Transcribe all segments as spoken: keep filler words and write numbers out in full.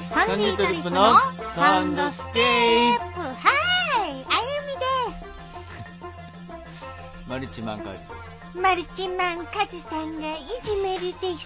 サンディートリップのサウンドスケープ。はい、あゆみです。 マルチマンカズ。 マルチマンカズさんがいじめるです。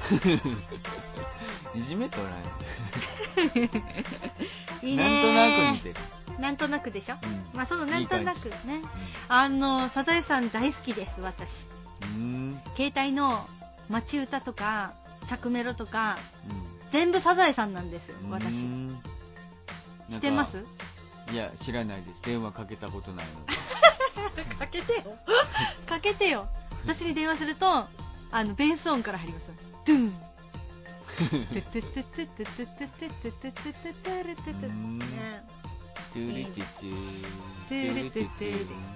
いじめとらん。 いいね。 なんとなく似てる。 なんとなくでしょ、うん、まあそのなんとなくね、いい、うん、あのサザエさん大好きです私。うーん、携帯の待ち歌とか着メロとか、うん、全部サザエさんなんですよ私。知ってます？ いや知らないです。電話かけたことないので。 かけてよかけてよ。私に電話するとあのベース音から入りますよ。ドゥンテテテテテテテテテテテテテテね。 トゥリティチュトゥリティチ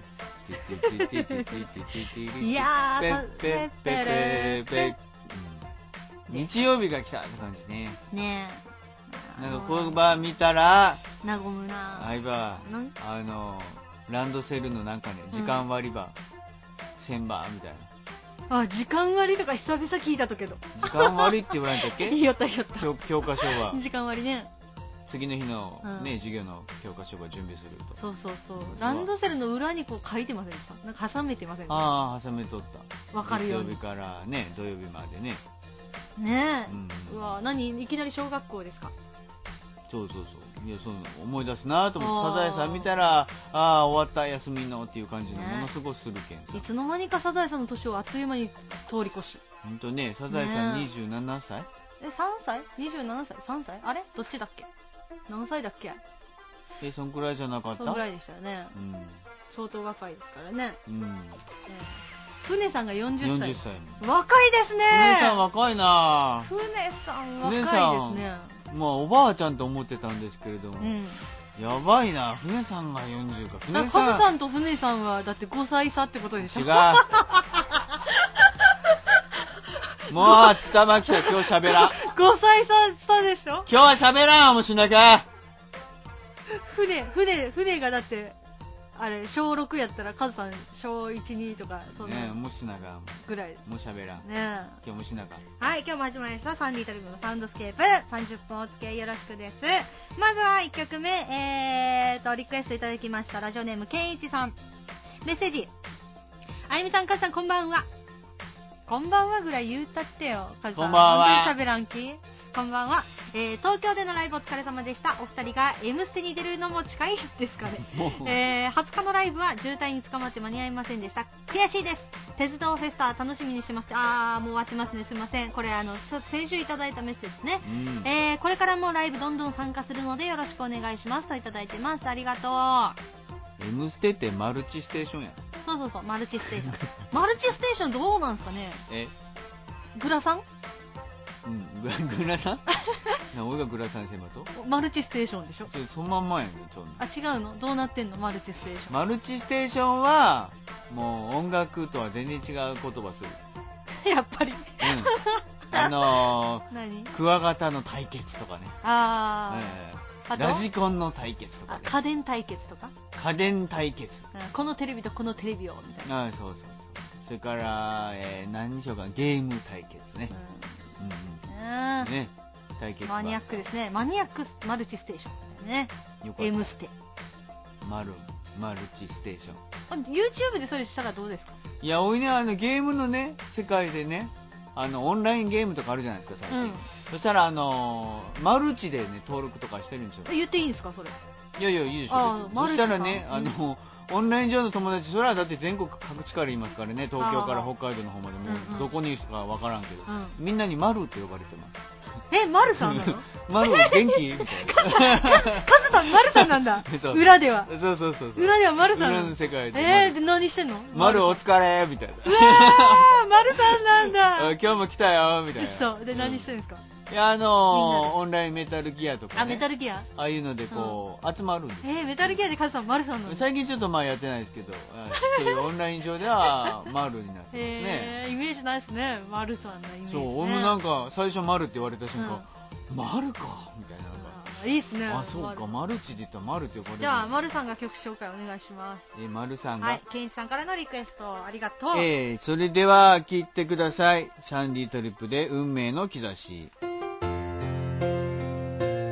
ュいやーペッペッペペ日曜日が来たって感じね。 ねえ。なんかこの場見たら和むな。 相場あのランドセルのなんかね時間割り場千番みたいな。あ、時間割とか久々聞いたとけど。 時間割って言われたっけ？ 言いよった言いよった。 教科書は。 時間割ね。 次の日の、ね、うん、授業の教科書が準備すると。 そうそうそう。ランドセルの裏にこう書いてませんでした？なんか挟めてませんでした？ ああ、挟めとった。 わかるように。 月曜日からね、土曜日までね。 ねえ。うん、うわ、何いきなり小学校ですか？ そうそうそう。いや、そう思い出すなと思って、サザエさん見たら、ああ、終わった休みのっていう感じのものすごくするけんさ、ね。 いつの間にかサザエさんの年をあっという間に通り越し。 ほんとね、サザエさんにじゅうななさい？ね、 え、さんさい？ にじゅうなな 歳？ さんさい？あれどっちだっけ？何歳だっけ？ え、そんくらいじゃなかった？ そんくらいでしたよね。うん、相当若いですからね。うん。えー、船さんがよんじゅっさい。 よんじゅっさい。 若いですね。 船さん若いな。 船さん若いですね。 まあおばあちゃんと思ってたんですけれども。うん、やばいな。船さんがよんじゅうか。 船さん。カズさんと船さんはだってごさい差ってことでしょ。 違う。もう頭きた。今日喋らん。 ごさい差したでしょ。 今日は喋らん。もうしなきゃ。 船船船がだってあれ小ろくやったらカズさん小いち、にとかそんなねえ、もうしなかぐらい。 もう喋らん。 ねえ。 今日もしなか。 はい、今日も始まりましたサンディートリップのサウンドスケープ。さんじゅっぷんお付き合いよろしくです。まずはいっきょくめ、えーとリクエストいただきましたラジオネームけんいちさん。メッセージ。あゆみさん、カズさん、こんばんは。こんばんはぐらい言うたってよ、カズさん。 こんばんは。 本当に喋らんき。こんばんは、えー、東京でのライブお疲れ様でした。お二人が M ステに出るのも近いですかね。えー、はつかのライブは渋滞に捕まって間に合いませんでした。悔しいです。鉄道フェスタ楽しみにしてます。あー、もう終わってますね。すいません。これあのちょっと先週いただいたメッセージですね。うん、えー、これからもライブどんどん参加するのでよろしくお願いしますといただいてます。ありがとう。 M ステってマルチステーションや。 そうそうそう、マルチステーション。マルチステーションどうなんですかね。 えグラサン。 うん、グ, グラさんな、俺がグラさんしてんのとマルチステーションでしょ。 それそのまんまやねん。ちょっとあ、違うの。どうなってんのマルチステーション。 マルチステーションはもう音楽とは全然違う言葉する。 やっぱり、うん、 あのー、 何クワガタの対決とかね。 あ、 えー、あラジコンの対決とかね。 家電対決とか。 家電対決、 うん、このテレビとこのテレビをみたいな。 あ、そうそうそう。それから、えー、何にしようかな、ゲーム対決ね。うんうんうん、ね、対決マニアックですね。マニアックマルチステーションね。M ステ。 マルマルチステーション。 YouTube でそれしたらどうですか。 いや、おいね、あのゲームのね世界でね、あのオンラインゲームとかあるじゃないですか最近。うん、そしたらあのー、マルチでね登録とかしてるんですよ。 言っていいんですかそれ。 いやいや、いいでしょ。そしたらね、あの、うん、オンライン上の友達、それはだって全国各地からいますからね。東京から北海道の方までもうどこにいるかわからんけど、うんうん、みんなにマルって呼ばれてます。 え、マルさんなの？ マル元気みたいな。 カズさんマルさんなんだ。裏では。 そうそうそうそう。 裏ではマルさん。 裏の世界で。 えー、で何してんの？ マルお疲れみたいな。 うわー、マルさんなんだ。 今日も来たよみたいな。 そう。で何してんですか？ いや、あのー、オンラインメタルギアとか、ね、 あ、メタルギアああいうのでこう、うん、集まるんです。 えー、メタルギアでカズさんマルさんなの？ 最近ちょっとまあやってないですけど、そういうオンライン上ではマルになってますね。 えー、イメージないですね、マルさんのイメージ、ね。 そう、俺もなんか最初マルって言われた瞬間、うん、マルかみたいな。 いいっすね。 あ、そうか、マルチで言ったらマルって呼ばれる。 じゃあ、マルさんが曲紹介お願いします。 えー、マルさんが。 はい、ケンイチさんからのリクエスト、ありがとう。 えー、それでは、聴いてください。サンディートリップで運命の兆し。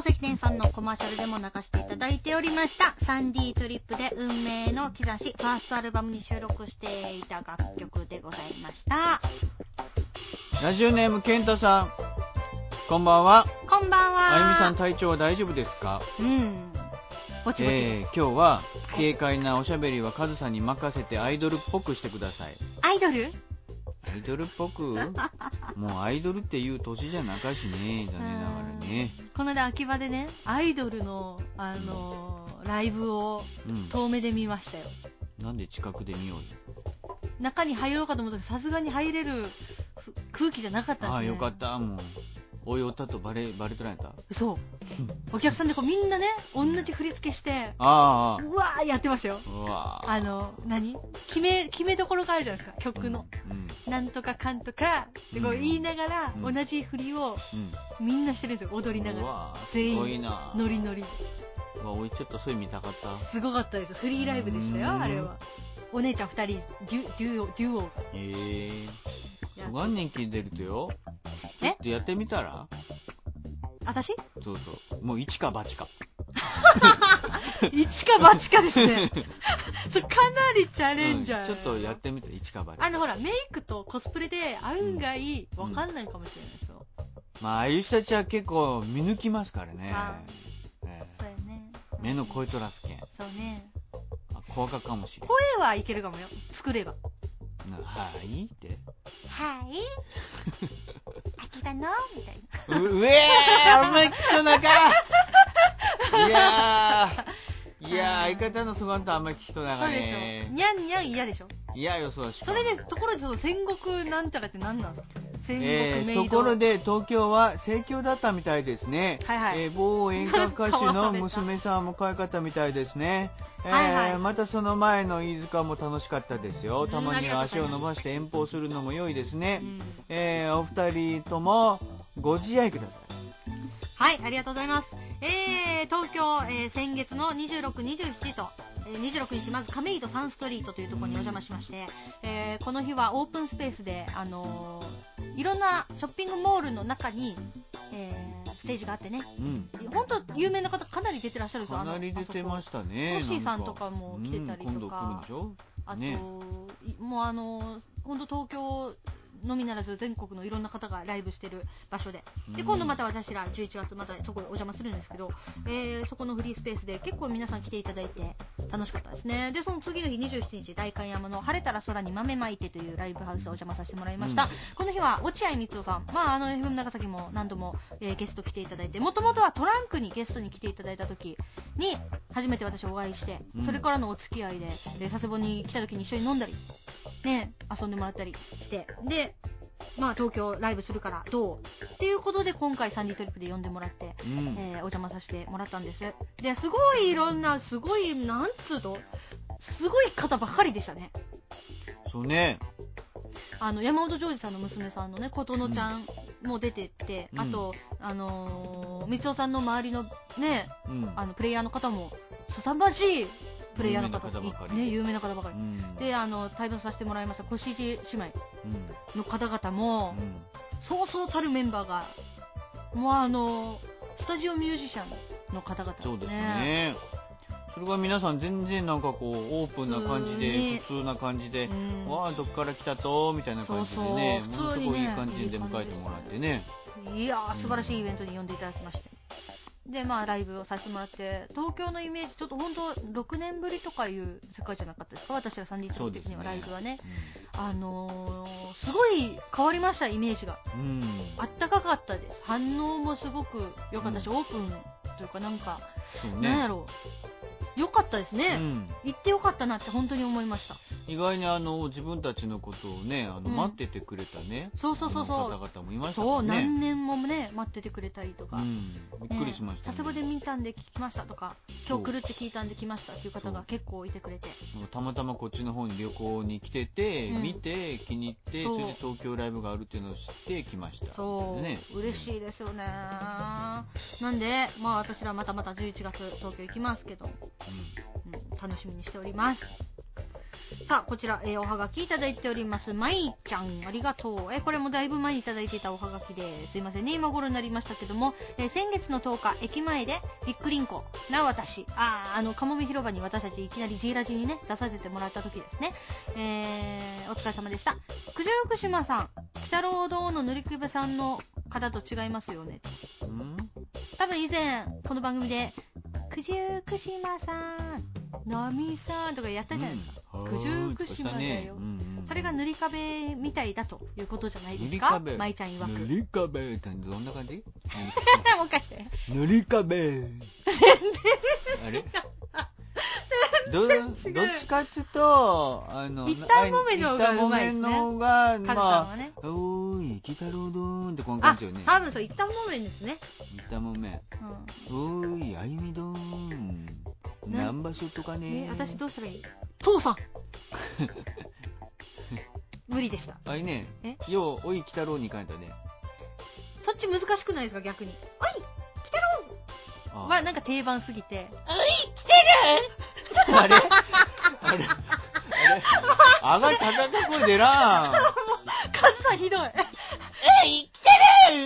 石店さんのコマーシャルでも流していただいておりましたサンディトリップで運命の兆し、ファーストアルバムに収録していた楽曲でございました。 ラジオネームケンタさん、こんばんは。 こんばんは。 あゆみさん、体調は大丈夫ですか？ うん、ぼちぼちです、 えー、今日は軽快なおしゃべりはカズさんに任せてアイドルっぽくしてください。 アイドルアイドルっぽくもうアイドルっていう年じゃなかしね、残念ながらね。 この間秋葉でね、アイドルの、あのー、ライブを遠目で見ましたよ、 うん、なんで近くで見ようよ。 中に入ろうかと思ったけど、さすがに入れる空気じゃなかったんですね。 ああ、よかった。もうおいおったとバレバレとらんやった。 そうお客さんでこうみんなね、同じ振り付けして、 ああ、 うわーやってましたよ。 うわあの何決め決めどころがあるじゃないですか、曲の、うんうん、なんとかかんとかってこう言いながら、うん、同じ振りをみんなしてるんですよ、踊りながら。うわ全員すごいな、ノリノリで。 うわ、おいちょっとそういう見たかった。 すごかったですよ、フリーライブでしたよ、あれは。お姉ちゃんふたりデュデュオデュオが。 えー、そがん人気出るとよ。ちょっとやってみたら？ 私？ そうそう。もう一か八か。 一か八かですね。それかなりチャレンジャー、うん、 ちょっとやってみて、一か八か。 あのほら、メイクとコスプレで案外わかんないかもしれないですよ、うんうん、 まあああいう人たちは結構見抜きますからね。あ、 えー、そうやね。 目の声とらすけん。 そうね。 あ、怖かかもしれない。 声はいけるかもよ、作れば。 はいってはい秋田のみたいな。う, うえーお前聞くのか。いやーいやー相方のそがんとあんまり聞きとながね。 そうでしょ。にゃんにゃん嫌でしょ。 嫌よ、そうし。 それでところでその戦国なんたらって何なんですか。戦国メイド、 えー、ところで東京は盛況だったみたいですね。 はいはい。 えー、某演歌歌手の娘さんも可愛かったみたいですね。えーはいはい、またその前の飯塚も楽しかったですよ。たまには足を伸ばして遠方するのも良いですね。うん、えー、お二人ともご自愛ください。 はい、ありがとうございます。えー、東京、えー、先月のにじゅうろく、にじゅうしちと、えー、にじゅうろくにちまず亀戸サンストリートというところにお邪魔しまして、えー、この日はオープンスペースで、あのー、いろんなショッピングモールの中に、えー、ステージがあってね、うん、本当有名な方かなり出てらっしゃるんですよ。 かなり出てましたね。 トッシーさんとかも来てたりとか、うん、今度来るんでしょ、あと、ね、もうあのー、本当東京のみならず全国のいろんな方がライブしてる場所で、で今度また私らじゅういちがつまたそこお邪魔するんですけど、えー、そこのフリースペースで結構皆さん来ていただいて楽しかったですね。でその次の日にじゅうしちにち代官山の晴れたら空に豆まいてというライブハウスをお邪魔させてもらいました、うん、この日は落合光雄さん、まああの エフエム 長崎も何度も、えー、ゲスト来ていただいて、もともとはトランクにゲストに来ていただいた時に初めて私お会いして、うん、それからのお付き合いで、えー、佐世保に来た時に一緒に飲んだりね、遊んでもらったりして、でまあ、東京ライブするからどうっていうことで今回サンディトリップで呼んでもらって、うん、えー、お邪魔させてもらったんです。ですごいいろんなすごいなんつうとすごい方ばかりでしたね。 そうね。 あの山本譲二さんの娘さんのね琴乃ちゃんも出てって、うん、あとあのー、光雄さんの周りのね、うん、あのプレイヤーの方も凄まじいプレイヤーの方ばかり、ね、有名な方ばかり、うん、であの対バンさせてもらいました越路姉妹の方々も、うん、そうそうたるメンバーがもうあのスタジオミュージシャンの方々、ね、 そうですね。それが皆さん全然なんかこうオープンな感じで普通な感じで、うん、わあどっから来たとみたいな感じでね、そうそうものすごいいい感じで迎えてもらってね、 いやー素晴らしいイベントに呼んでいただきまして、でまあライブをさせてもらって、東京のイメージちょっと本当ろくねんぶりとかいう世界じゃなかったですか、私はサンディトリップ的にはライブはね、うん、あのー、すごい変わりました、イメージが、うん、あったかかったです。反応もすごく良かったし、うん、オープンというかなんか、ね、なんやろう、良かったですね、うん、行って良かったなって本当に思いました。 意外にあの自分たちのことをねあの、うん、待っててくれたね、 そうそうそうそう方々もいましたからね。 そう何年もね待っててくれたりとか、うん、 びっくりしましたね。 佐世保で見たんで聞きましたとか、今日来るって聞いたんで来ましたっていう方が結構いてくれて、 たまたまこっちの方に旅行に来てて、うん、見て気に入って、それで東京ライブがあるっていうのを知って来ました。 そう、ね、嬉しいですよね。なんでまあ私らまたまたじゅういちがつ東京行きますけど、うんうん、楽しみにしております。 さあこちら、えー、おはがきいただいております。まいちゃんありがとう。えー、これもだいぶ前にいただいていたおはがきですいませんね、今頃になりましたけども、えー、先月のとおか駅前でびっくりんこな私ああのかもめ広場に私たちいきなり G ラジにね出させてもらった時ですね。えー、お疲れ様でした。九十九島さん、北郎堂の塗りくべさんの方と違いますよね。ん多分以前この番組で九十九島さんナミさんとかやったじゃないですか、うん、九十九島だよ、ねうんうん、それが塗り壁みたいだということじゃないですか。まいちゃん曰く塗り壁ってどんな感じもう一回して塗り壁全然あれど, どっちかっつうとあの一旦もめの方がうまいですね。 一旦もめのがカズさんはね、 まあ、おーいきたろうどーんってこの感じよね。 あ、多分そう一旦もめですね。 一旦もめ、うん、おーいあゆみどーん何場所とかね。 え私どうしたらいい？父さん無理でした。 あいねえようおいきたろうに変えたね。 そっち難しくないですか逆に。おいきたろうはなんか定番すぎて、おい来てるあれあれあれあまり高か声出らんカズさんひどいえい来てる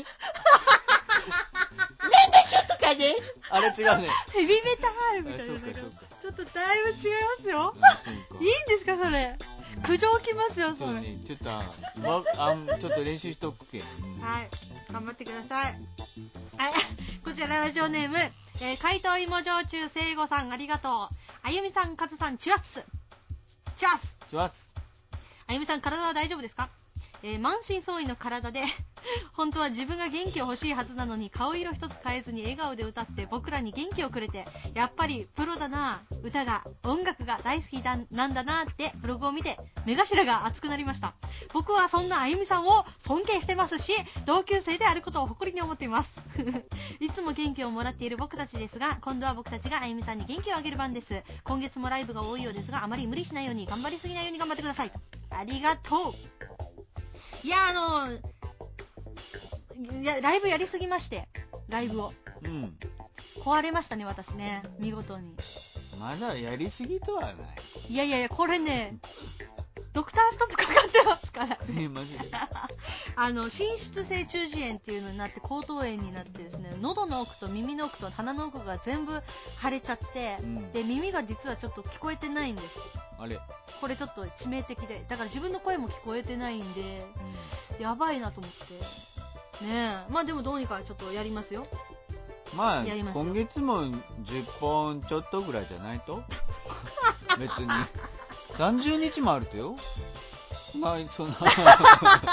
何場所とかね。あれ違うね、 ヘビメタールみたいな。 そうかそうか、 ちょっとだいぶ違いますよ、 うん、 いいんですかそれ、うん、苦情きますよそれ。そうね、 ちょっとああちょっと練習しとくけ、うん、はい頑張ってください。はいこちらラジオネーム、えー、怪盗芋焼酎聖子さんありがとう。あゆみさんカズさんチュワッスチュワッスチュワッス。 あゆみさん体は大丈夫ですか？えー、満身創痍の体で本当は自分が元気を欲しいはずなのに顔色一つ変えずに笑顔で歌って僕らに元気をくれて、やっぱりプロだな、歌が音楽が大好きだなんだなってブログを見て目頭が熱くなりました。僕はそんなあゆみさんを尊敬してますし同級生であることを誇りに思っていますいつも元気をもらっている僕たちですが、今度は僕たちがあゆみさんに元気をあげる番です。今月もライブが多いようですがあまり無理しないように頑張りすぎないように頑張ってください。ありがとう。いやあのいやライブやりすぎまして、ライブを、うん、壊れましたね私ね、見事に。 まだやりすぎとはない。 いやいやいやこれねドクターストップかかってますからねマジであの滲出性中耳炎っていうのになって喉頭炎になってですね、喉の奥と耳の奥と鼻の奥が全部腫れちゃって、うん、で耳が実はちょっと聞こえてないんです。 あれこれちょっと致命的で、だから自分の声も聞こえてないんで、うん、やばいなと思ってねえ。まあでもどうにかちょっとやりますよ。 まあ今月もじゅっぽんちょっとぐらいじゃないと別にさんじゅうにちもあるとよ。まあそんなカズさんが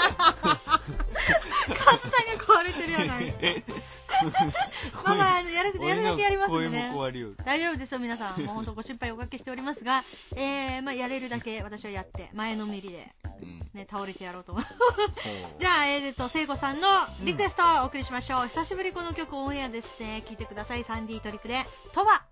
壊れてるやないまあまあやるやるだけやりますんでね。大丈夫ですよ皆さん、もう本当ご心配おかけしておりますが、えー、まあやれるだけ私はやって前のめりで、ね、倒れてやろうと思うじゃあえーと聖子さんのリクエストをお送りしましょう、うん、久しぶりこの曲オンエアですね。聴いてください。サンディトリックでとは。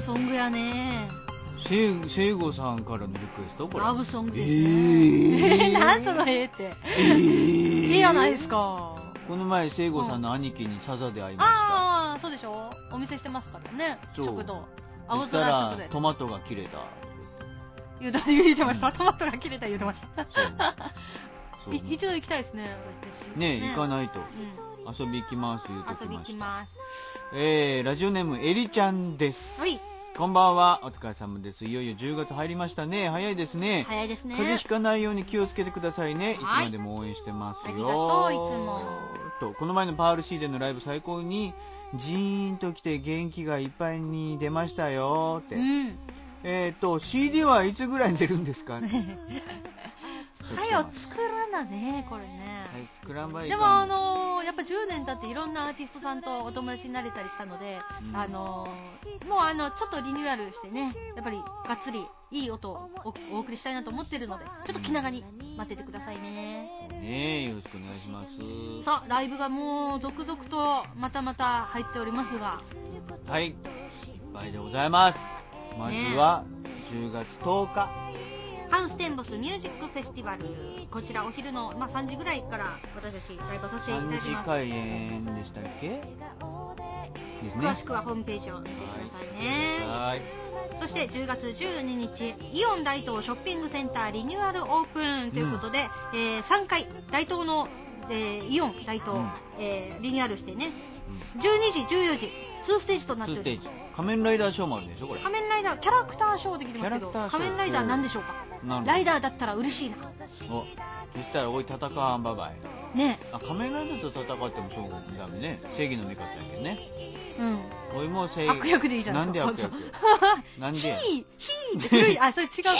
ソングやね。 聖子さんからのリクエストこれ。 ラブソングですね。 えー、 なんそのええって。 えー、 ええやないですか。 この前聖子さんの兄貴にサザで会いました。 ああ、そうでしょ。お店してますからね。食堂。青空食堂。 トマトが切れた。 言うて、言うてました、うん。トマトが切れた言うてました。 そう。そうい一度行きたいですね。 ねえ、行かないと。うん、遊び行きます言うてきました。 遊び行きます。 えー、ラジオネームエリちゃんです。はい。こんばんは、お疲れ様です。いよいよじゅうがつ入りましたね。早いですね。 早いですね。 風邪ひかないように気をつけてくださいね。いつまでも応援してますよ。 ありがとう、いつも。 と、この前のパール C でのライブ最高にジーンときて元気がいっぱいに出ましたよって。うん、えっ、ー、と シーディー はいつぐらいに出るんですか？はよ作らなねこれね。 はい、作らんばいいかも。でもあのー、やっぱじゅうねん経っていろんなアーティストさんとお友達になれたりしたので、うん、あのー、もうあのちょっとリニューアルしてね、やっぱりがっつりいい音を お, お送りしたいなと思ってるので、ちょっと気長に待っててくださいね。 そうね、よろしくお願いします。 さあライブがもう続々とまたまた入っておりますが、 はい、いっぱいでございます。まずはじゅうがつとおか、 ハウステンボスミュージックフェスティバル、こちらお昼の、まあ、さんじぐらいから私たちライブさせていただきます。 さんじ開演でしたっけですね。 詳しくはホームページを見てくださいね。はい。そしてじゅうがつじゅうににち、イオン大東ショッピングセンターリニューアルオープンということで、うん、えー、さんかい大東の、えー、イオン大東、うん、えー、リニューアルしてね、うん、じゅうにじじゅうよじにステージとなっております。 仮面ライダーショーもあるでしょこれ。 仮面ライダーキャラクターショーできてますけど、仮面ライダーなんでしょうか。ライダーだったら嬉しいな。 お、そしたらおい戦わんばばいね。 あ、仮面ライダーと戦ってもそうだね。正義の味方やけどね。 うん。 おいも正義。 悪役でいいじゃないですか。 なんで悪役なんでや。 ヒーヒーって古い。あ、それ違うか。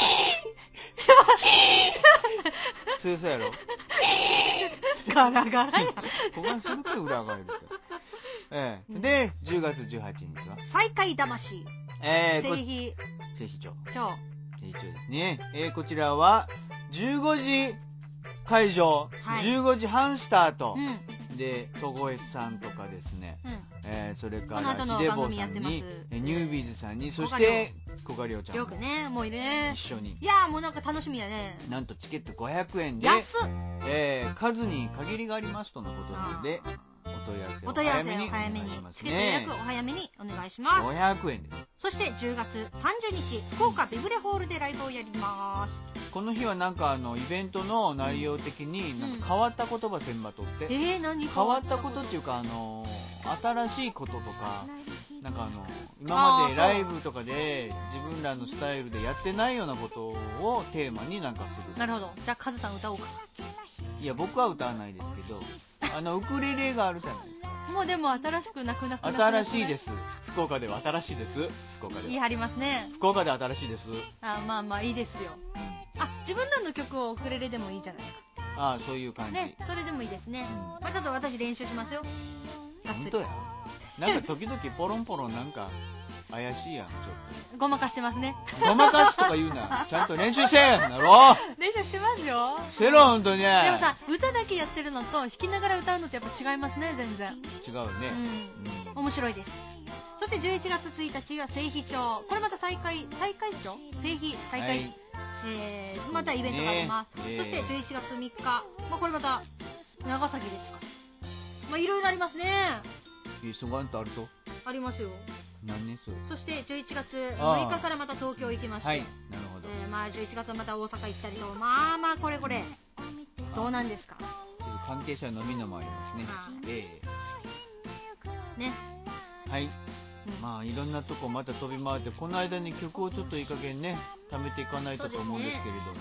強そうやろ。 ガラガラや。 ここがすると裏返るって。ええ、でじゅうがつじゅうはちにちは再会魂、 えー、 聖妃聖妃町町聖妃町ですね。えー、こちらはじゅうごじ会場、はい、じゅうごじはんスタート、うん、で戸越さんとかですね、うん、えー、それからひでぼうさんにニュービーズさんに、そして小賀亮ちゃんよくね、もういるね、 一緒に。 いやーもうなんか楽しみやね。 なんとチケットごひゃくえんで安っ、 えー、数に限りがありますとのことなので、お問い合わせを早めにお願いしますね。 チケット予約お早めにお願いします。 ごひゃくえんです。 そしてじゅうがつさんじゅうにち、福岡ビブレホールでライブをやります。 この日はなんかあのイベントの内容的になんか変わった言葉選抜とって、うん、 えー、何変わったことっていうか、あの新しいこととか、なんかあの今までライブとかで自分らのスタイルでやってないようなことをテーマになんかする。 なるほど。じゃあカズさん歌おうか。 いや僕は歌わないですけど、あのウクレレがあるじゃないですか。 もうでも新しくなくなくなく新しいです。福岡では新しいです。福岡では言い張りますね。 福岡では新しいです。 あ、まあまあいいですよ、うん、あ、自分らの曲をウクレレでもいいじゃないですか。 ああ、そういう感じね、それでもいいですね、うん、まあちょっと私練習しますよ。 本当や。なんか時々ポロンポロンなんか怪しいやん、ちょっとごまかしてますね。 ごまかすとか言うな。ちゃんと練習せえなろ。 練習してますよ。 せろ本当に。でもさ、歌だけやってるのと弾きながら歌うのってやっぱ違いますね、全然。 違うね、 うんうん、面白いです。そしてじゅういちがつついたちは聖妃町、これまた再開再開町聖妃再開、はい、えー、またイベントがあります、ね、そしてじゅういちがつみっか、まあ、これまた長崎ですか。まあいろいろありますね。 急がんとあるとありますよ。 何年それ。 そしてじゅういちがつむいかからまた東京行きまして、はい、なるほど、 えー、まあじゅういちがつはまた大阪行ったりと、まあまあこれこれどうなんですか。 関係者のみのもありますね。えー、ね、 はい、うん、まあいろんなとこまた飛び回って、この間に曲をちょっといい加減ね貯めていかないとと思うんですけれども、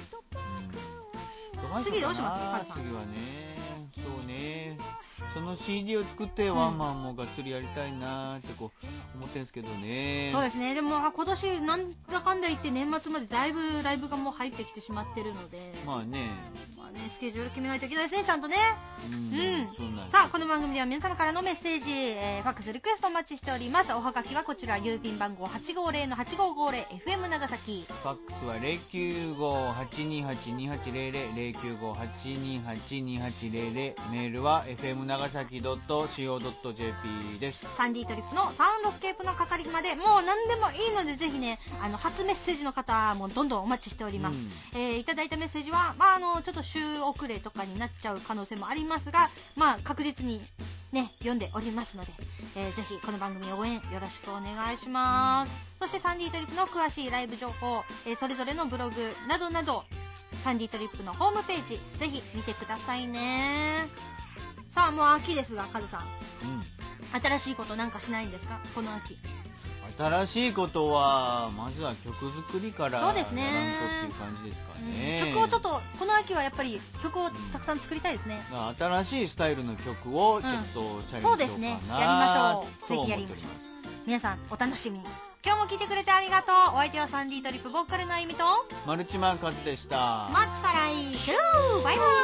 うん、 次どうしますか。 次はね、そうね、その シーディー を作ってワンマンもがっつりやりたいなってこう思ってるんですけどね。 そうですね。でも今年なんだかんだ言って年末までだいぶライブがもう入ってきてしまってるので、 まあね、 まあね、スケジュール決めないといけないですね、ちゃんとね。 うん、うん、そうなんです。 さあこの番組では皆様からのメッセージ、えー、ファックスリクエストお待ちしております。おはがきはこちら郵便番号 はちごーぜろのはちごーごーぜろ エフエム 長崎。 ファックスは ゼロきゅうごーはちにーはちにーはちゼロゼロ ゼロきゅうごーはちにーはちにーはちゼロゼロ、メールは エフエム 長長崎 ドットシーオードットジェーピー です。 サンディートリップのサウンドスケープの係までもう何でもいいので、ぜひね、あの初メッセージの方もどんどんお待ちしております、うんえー、いただいたメッセージは、まあ、あのちょっと週遅れとかになっちゃう可能性もありますが、まあ、確実にね読んでおりますので、えー、ぜひこの番組応援よろしくお願いします。そしてサンディートリップの詳しいライブ情報、えー、それぞれのブログなどなどサンディートリップのホームページぜひ見てくださいね。さあもう秋ですが、カズさん、うん、新しいことなんかしないんですか、この秋。 新しいことはまずは曲作りからやらんとっていう感じですかね、 うん、曲をちょっとこの秋はやっぱり曲をたくさん作りたいですね、 うん、新しいスタイルの曲をちょっとチャレンジしようかな、 そうですね、やりましょう、ぜひやりましょう。皆さんお楽しみに。今日も聞いてくれてありがとう。お相手はサンディートリップボーカルのあゆみとマルチマンカズでした。 また来週、バイバイ。